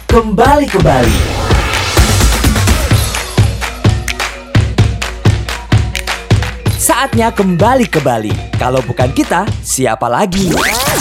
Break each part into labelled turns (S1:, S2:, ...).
S1: Kembali ke Bali. Saatnya kembali ke Bali. Kalau bukan kita, siapa lagi?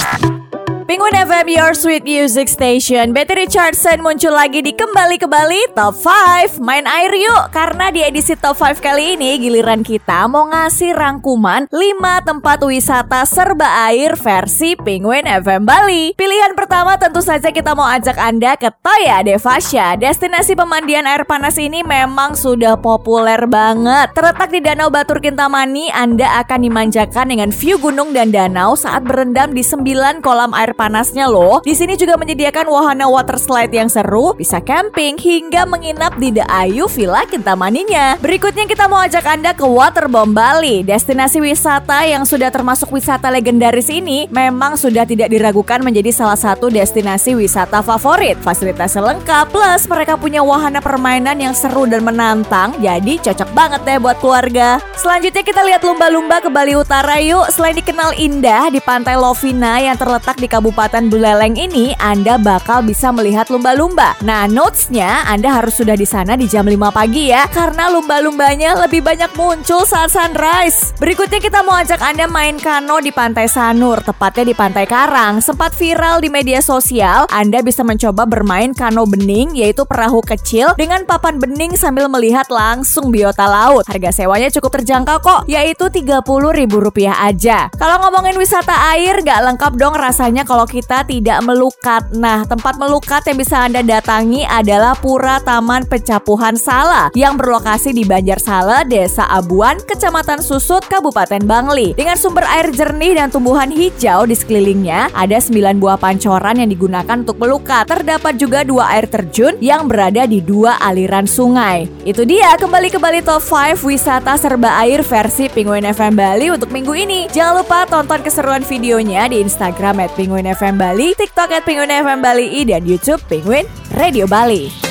S2: Penguin FM, your sweet music station. Betty Richardson muncul lagi di Kembali ke Bali Top 5. Main air yuk, karena di edisi Top 5 kali ini giliran kita mau ngasih rangkuman 5 tempat wisata serba air versi Penguin FM Bali. Pilihan pertama tentu saja kita mau ajak Anda ke Toya Devasya. Destinasi pemandian air panas ini memang sudah populer banget. Terletak di Danau Batur Kintamani, Anda akan dimanjakan dengan view gunung dan danau saat berendam di 9 kolam air panasnya loh. Di sini juga menyediakan wahana water slide yang seru, bisa camping hingga menginap di The Ayu Villa Kintamaninya. Berikutnya kita mau ajak Anda ke Waterbomb Bali. Destinasi wisata yang sudah termasuk wisata legendaris ini memang sudah tidak diragukan menjadi salah satu destinasi wisata favorit. Fasilitasnya lengkap, plus mereka punya wahana permainan yang seru dan menantang, jadi cocok banget deh buat keluarga. Selanjutnya kita lihat lumba-lumba ke Bali Utara yuk. Selain dikenal indah di Pantai Lovina yang terletak di Kabupaten Buleleng ini, Anda bakal bisa melihat lumba-lumba. Nah, notes-nya Anda harus sudah di sana di jam 5 pagi ya, karena lumba-lumbanya lebih banyak muncul saat sunrise. Berikutnya kita mau ajak Anda main kano di Pantai Sanur, tepatnya di Pantai Karang. Sempat viral di media sosial, Anda bisa mencoba bermain kano bening, yaitu perahu kecil dengan papan bening sambil melihat langsung biota laut. Harga sewanya cukup terjangkau kok, yaitu Rp30.000 aja. Kalau ngomongin wisata air, gak lengkap dong rasanya kalau kita tidak melukat. Nah, tempat melukat yang bisa Anda datangi adalah Pura Taman Pecapuhan Sala yang berlokasi di Banjarsala, Desa Abuan, Kecamatan Susut, Kabupaten Bangli. Dengan sumber air jernih dan tumbuhan hijau di sekelilingnya, ada 9 buah pancoran yang digunakan untuk melukat. Terdapat juga 2 air terjun yang berada di 2 aliran sungai. Itu dia Kembali ke Bali Top 5 wisata serba air versi Penguin FM Bali untuk minggu ini. Jangan lupa tonton keseruan videonya di Instagram @penguinfmbali, TikTok @penguinfmbali, dan YouTube Penguin Radio Bali.